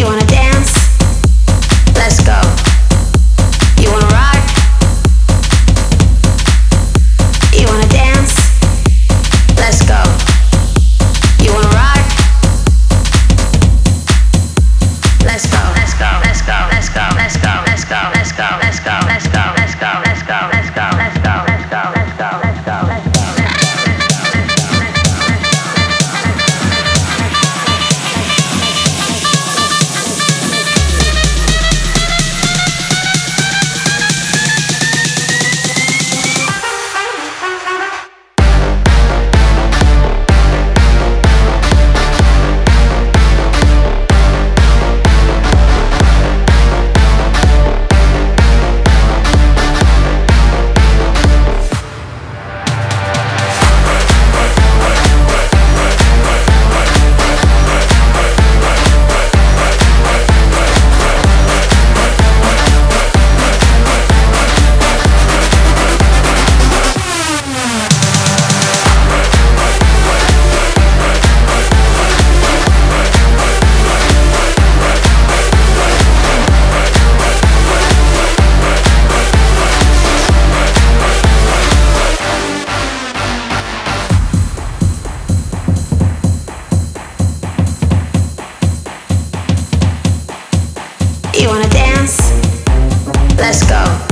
wanna dance? Let's go. You wanna rock? You wanna dance? Let's go. You wanna rock? Let's go. Let's go. Let's go. Let's go. Let's go. Let's go. Let's go. Let's go. Let's go. Let's go. Let's go. Let's go. Let's go. Let's go. Let's go. Let's go. Let's go. You wanna dance? Let's go.